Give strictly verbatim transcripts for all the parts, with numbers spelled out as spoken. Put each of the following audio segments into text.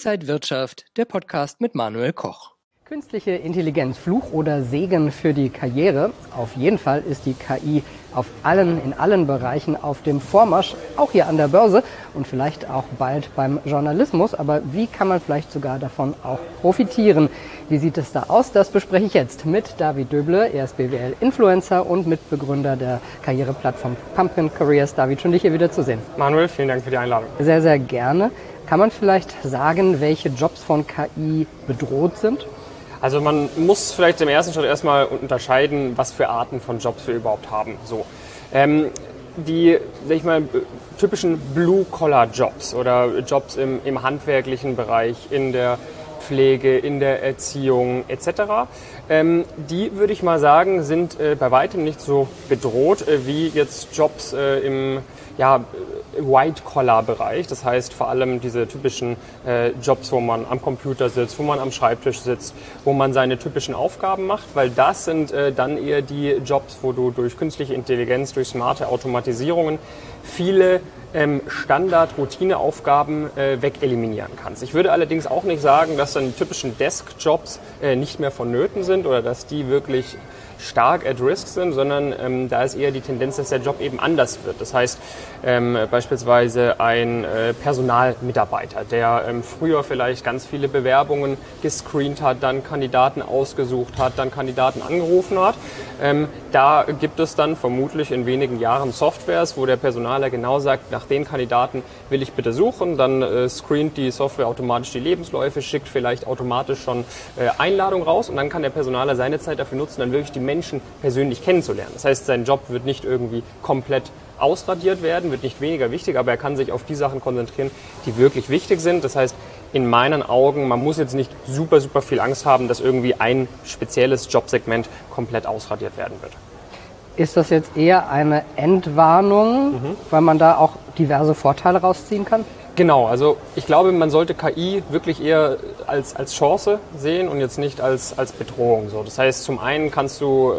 Inside Wirtschaft, der Podcast mit Manuel Koch. Künstliche Intelligenz, Fluch oder Segen für die Karriere? Auf jeden Fall ist die K I auf allen, in allen Bereichen auf dem Vormarsch, auch hier an der Börse und vielleicht auch bald beim Journalismus. Aber wie kann man vielleicht sogar davon auch profitieren? Wie sieht es da aus? Das bespreche ich jetzt mit David Döble. Er ist B W L-Influencer und Mitbegründer der Karriereplattform Pumpkin Careers. David, schön dich hier wieder zu sehen. Manuel, vielen Dank für die Einladung. Sehr, sehr gerne. Kann man vielleicht sagen, welche Jobs von K I bedroht sind? Also man muss vielleicht im ersten Schritt erstmal unterscheiden, was für Arten von Jobs wir überhaupt haben. So, ähm, die, sag ich mal, typischen Blue-Collar-Jobs oder Jobs im, im handwerklichen Bereich, in der Pflege, in der Erziehung et cetera. Ähm, die, würde ich mal sagen, sind äh, bei weitem nicht so bedroht äh, wie jetzt Jobs äh, im ja, White-Collar-Bereich. Das heißt vor allem diese typischen äh, Jobs, wo man am Computer sitzt, wo man am Schreibtisch sitzt, wo man seine typischen Aufgaben macht, weil das sind äh, dann eher die Jobs, wo du durch künstliche Intelligenz, durch smarte Automatisierungen viele ähm, Standard-Routine-Aufgaben äh, wegeliminieren kannst. Ich würde allerdings auch nicht sagen, dass dann die typischen Desk-Jobs äh, nicht mehr vonnöten sind oder dass die wirklich stark at risk sind, sondern ähm, da ist eher die Tendenz, dass der Job eben anders wird. Das heißt ähm, beispielsweise ein äh, Personalmitarbeiter, der ähm, früher vielleicht ganz viele Bewerbungen gescreent hat, dann Kandidaten ausgesucht hat, dann Kandidaten angerufen hat. Ähm, da gibt es dann vermutlich in wenigen Jahren Softwares, wo der Personaler genau sagt, nach den Kandidaten will ich bitte suchen, dann äh, screent die Software automatisch die Lebensläufe, schickt vielleicht automatisch schon äh, Einladung raus und dann kann der Personaler seine Zeit dafür nutzen, dann wirklich die Menschen persönlich kennenzulernen. Das heißt, sein Job wird nicht irgendwie komplett ausradiert werden, wird nicht weniger wichtig, aber er kann sich auf die Sachen konzentrieren, die wirklich wichtig sind. Das heißt, in meinen Augen, man muss jetzt nicht super, super viel Angst haben, dass irgendwie ein spezielles Jobsegment komplett ausradiert werden wird. Ist das jetzt eher eine Entwarnung, mhm. weil man da auch diverse Vorteile rausziehen kann? Genau, also ich glaube, man sollte K I wirklich eher als, als Chance sehen und jetzt nicht als, als Bedrohung. So, das heißt, zum einen kannst du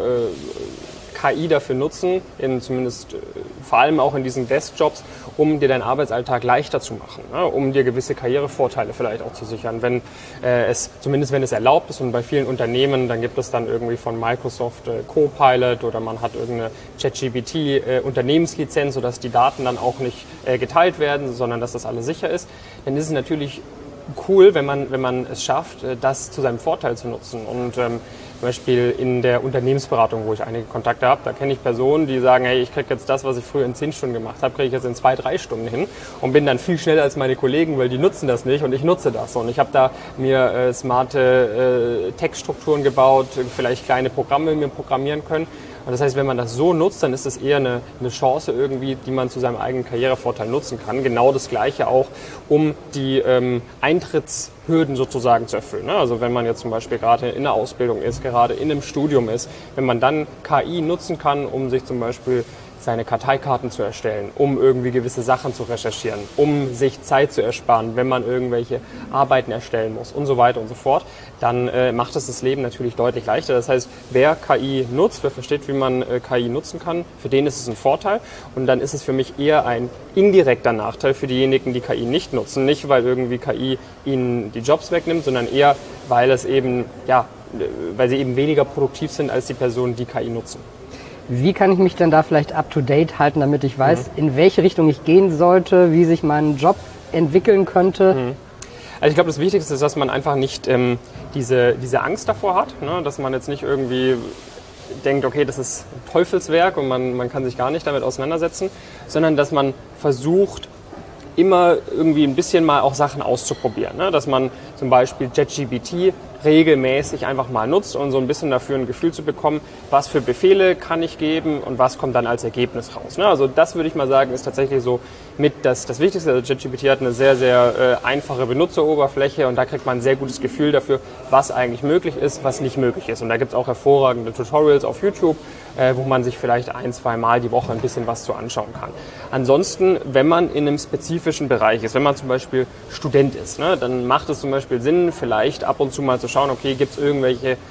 äh, K I dafür nutzen, in zumindest äh, vor allem auch in diesen Desk-Jobs, um dir deinen Arbeitsalltag leichter zu machen, ne? Um dir gewisse Karrierevorteile vielleicht auch zu sichern, wenn äh, es, zumindest wenn es erlaubt ist und bei vielen Unternehmen, dann gibt es dann irgendwie von Microsoft äh, Copilot oder man hat irgendeine ChatGPT äh, Unternehmenslizenz, sodass die Daten dann auch nicht äh, geteilt werden, sondern dass das alles sicher ist, dann ist es natürlich cool, wenn man, wenn man es schafft, äh, das zu seinem Vorteil zu nutzen und ähm, zum Beispiel in der Unternehmensberatung, wo ich einige Kontakte habe, da kenne ich Personen, die sagen, hey, ich kriege jetzt das, was ich früher in zehn Stunden gemacht habe, kriege ich jetzt in zwei, drei Stunden hin und bin dann viel schneller als meine Kollegen, weil die nutzen das nicht und ich nutze das. Und ich habe da mir äh, smarte äh, Textstrukturen gebaut, vielleicht kleine Programme mir programmieren können. Und das heißt, wenn man das so nutzt, dann ist es eher eine, eine Chance irgendwie, die man zu seinem eigenen Karrierevorteil nutzen kann. Genau das Gleiche auch, um die ähm, Eintrittshürden sozusagen zu erfüllen. Ne? Also wenn man jetzt zum Beispiel gerade in der Ausbildung ist, gerade in einem Studium ist, wenn man dann K I nutzen kann, um sich zum Beispiel seine Karteikarten zu erstellen, um irgendwie gewisse Sachen zu recherchieren, um sich Zeit zu ersparen, wenn man irgendwelche Arbeiten erstellen muss und so weiter und so fort, dann äh, macht es das Leben natürlich deutlich leichter. Das heißt, wer K I nutzt, wer versteht, wie man äh, K I nutzen kann, für den ist es ein Vorteil und dann ist es für mich eher ein indirekter Nachteil für diejenigen, die K I nicht nutzen. Nicht, weil irgendwie K I ihnen die Jobs wegnimmt, sondern eher, weil es eben, ja, weil sie eben weniger produktiv sind als die Personen, die K I nutzen. Wie kann ich mich denn da vielleicht up-to-date halten, damit ich weiß, mhm. in welche Richtung ich gehen sollte, wie sich mein Job entwickeln könnte? Mhm. Also ich glaube, das Wichtigste ist, dass man einfach nicht ähm, diese, diese Angst davor hat, ne? Dass man jetzt nicht irgendwie denkt, okay, das ist Teufelswerk und man, man kann sich gar nicht damit auseinandersetzen, sondern dass man versucht, immer irgendwie ein bisschen mal auch Sachen auszuprobieren. Ne? Dass man zum Beispiel ChatGPT regelmäßig einfach mal nutzt und so ein bisschen dafür ein Gefühl zu bekommen, was für Befehle kann ich geben und was kommt dann als Ergebnis raus. Ne? Also das würde ich mal sagen, ist tatsächlich so mit das, das Wichtigste. Also ChatGPT hat eine sehr, sehr äh, einfache Benutzeroberfläche und da kriegt man ein sehr gutes Gefühl dafür, was eigentlich möglich ist, was nicht möglich ist. Und da gibt es auch hervorragende Tutorials auf YouTube, äh, wo man sich vielleicht ein, zwei Mal die Woche ein bisschen was zu anschauen kann. Ansonsten, wenn man in einem spezifischen Bereich ist, wenn man zum Beispiel Student ist, ne, dann macht es zum Beispiel Sinn, vielleicht ab und zu mal zu schauen, okay, gibt es irgendwelche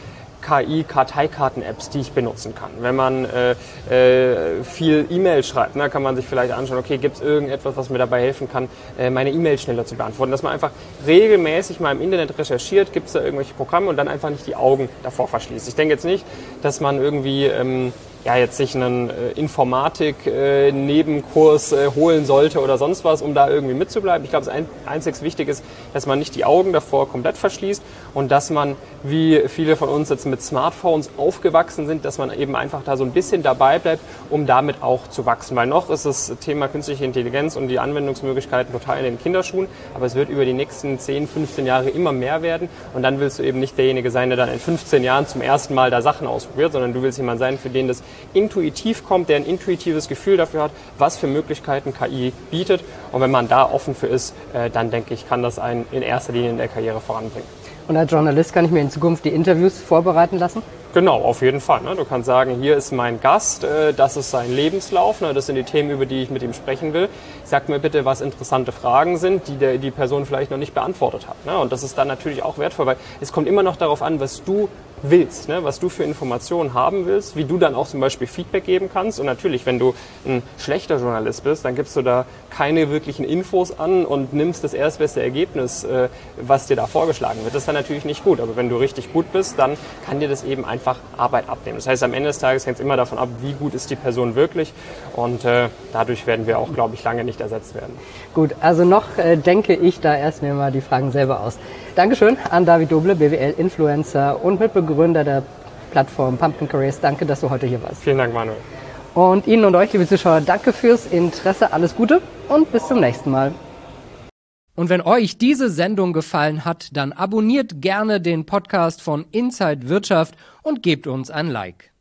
K I-Karteikarten-Apps, die ich benutzen kann. Wenn man äh, äh, viel E-Mail schreibt, ne, kann man sich vielleicht anschauen, okay, gibt es irgendetwas, was mir dabei helfen kann, äh, meine E-Mail schneller zu beantworten. Dass man einfach regelmäßig mal im Internet recherchiert, gibt es da irgendwelche Programme und dann einfach nicht die Augen davor verschließt. Ich denke jetzt nicht, dass man irgendwie ähm, ja, jetzt sich einen äh, Informatik-Nebenkurs äh, äh, holen sollte oder sonst was, um da irgendwie mitzubleiben. Ich glaube, das ein, einzig Wichtig ist, dass man nicht die Augen davor komplett verschließt und dass man, wie viele von uns jetzt mit Smartphones aufgewachsen sind, dass man eben einfach da so ein bisschen dabei bleibt, um damit auch zu wachsen. Weil noch ist das Thema künstliche Intelligenz und die Anwendungsmöglichkeiten total in den Kinderschuhen, aber es wird über die nächsten zehn, fünfzehn Jahre immer mehr werden und dann willst du eben nicht derjenige sein, der dann in fünfzehn Jahren zum ersten Mal da Sachen ausprobiert, sondern du willst jemand sein, für den das intuitiv kommt, der ein intuitives Gefühl dafür hat, was für Möglichkeiten K I bietet. Und wenn man da offen für ist, äh, dann denke ich, kann das einen in erster Linie in der Karriere voranbringen. Und als Journalist kann ich mir in Zukunft die Interviews vorbereiten lassen? Genau, auf jeden Fall. Ne? Du kannst sagen, hier ist mein Gast, äh, das ist sein Lebenslauf, ne? Das sind die Themen, über die ich mit ihm sprechen will. Sag mir bitte, was interessante Fragen sind, die der, die Person vielleicht noch nicht beantwortet hat. Ne? Und das ist dann natürlich auch wertvoll, weil es kommt immer noch darauf an, was du willst, ne? Was du für Informationen haben willst, wie du dann auch zum Beispiel Feedback geben kannst. Und natürlich, wenn du ein schlechter Journalist bist, dann gibst du da keine wirklichen Infos an und nimmst das erstbeste Ergebnis, äh, was dir da vorgeschlagen wird. Das ist dann natürlich nicht gut. Aber wenn du richtig gut bist, dann kann dir das eben einfach Arbeit abnehmen. Das heißt, am Ende des Tages hängt es immer davon ab, wie gut ist die Person wirklich. Und äh, dadurch werden wir auch, glaube ich, lange nicht ersetzt werden. Gut, also noch äh, denke ich da erst mir mal die Fragen selber aus. Dankeschön an David Doble, B W L-Influencer und Mitbegründer der Plattform Pumpkin Careers. Danke, dass du heute hier warst. Vielen Dank, Manuel. Und Ihnen und euch, liebe Zuschauer, danke fürs Interesse. Alles Gute und bis zum nächsten Mal. Und wenn euch diese Sendung gefallen hat, dann abonniert gerne den Podcast von Inside Wirtschaft und gebt uns ein Like.